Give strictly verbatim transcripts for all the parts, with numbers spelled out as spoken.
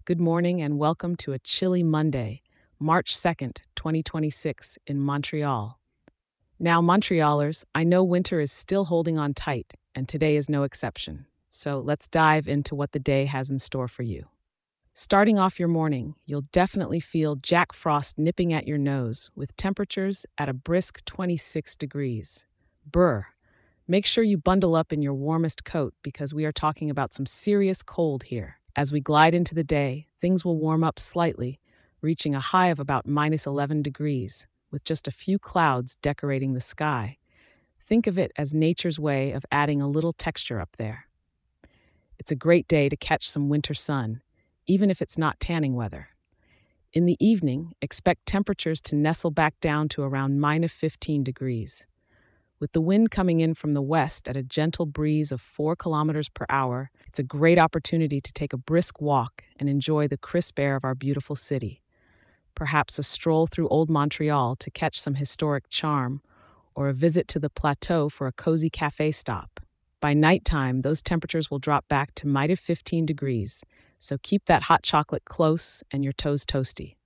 Good morning and welcome to a chilly Monday, March second, twenty twenty-six, in Montreal. Now, Montrealers, I know winter is still holding on tight, and today is no exception. So let's dive into what the day has in store for you. Starting off your morning, you'll definitely feel Jack Frost nipping at your nose with temperatures at a brisk twenty-six degrees. Brr. Make sure you bundle up in your warmest coat because we are talking about some serious cold here. As we glide into the day, things will warm up slightly, reaching a high of about minus eleven degrees, with just a few clouds decorating the sky. Think of it as nature's way of adding a little texture up there. It's a great day to catch some winter sun, even if it's not tanning weather. In the evening, expect temperatures to nestle back down to around minus fifteen degrees. With the wind coming in from the west at a gentle breeze of four kilometers per hour, it's a great opportunity to take a brisk walk and enjoy the crisp air of our beautiful city. Perhaps a stroll through Old Montreal to catch some historic charm, or a visit to the plateau for a cozy cafe stop. By nighttime, those temperatures will drop back to minus fifteen degrees, so keep that hot chocolate close and your toes toasty.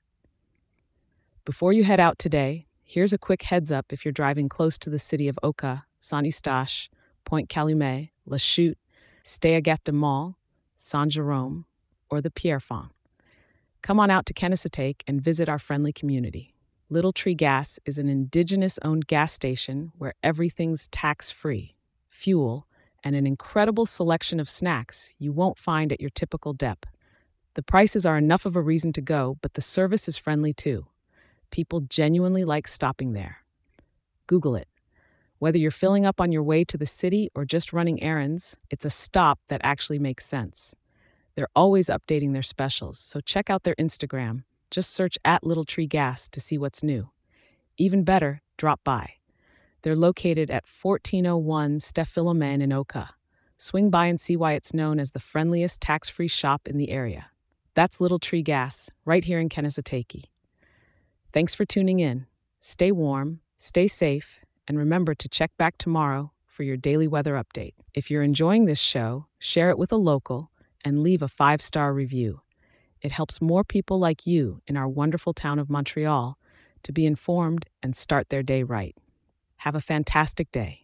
Before you head out today, here's a quick heads up if you're driving close to the city of Oka, Saint-Eustache, Point Calumet, Lachute, Stay-à-Gâte-de-Mall, Saint-Jérôme, or the Pierrefonds. Come on out to Kennesatake and visit our friendly community. Little Tree Gas is an indigenous-owned gas station where everything's tax-free, fuel, and an incredible selection of snacks you won't find at your typical dep. The prices are enough of a reason to go, but the service is friendly too. People genuinely like stopping there. Google it. Whether you're filling up on your way to the city or just running errands, it's a stop that actually makes sense. They're always updating their specials, so check out their Instagram. Just search at Little Tree Gas to see what's new. Even better, drop by. They're located at fourteen oh one Steph Philomene in Oka. Swing by and see why it's known as the friendliest tax-free shop in the area. That's Little Tree Gas, right here in Kennesatake. Thanks for tuning in. Stay warm, stay safe, and remember to check back tomorrow for your daily weather update. If you're enjoying this show, share it with a local and leave a five-star review. It helps more people like you in our wonderful town of Montreal to be informed and start their day right. Have a fantastic day.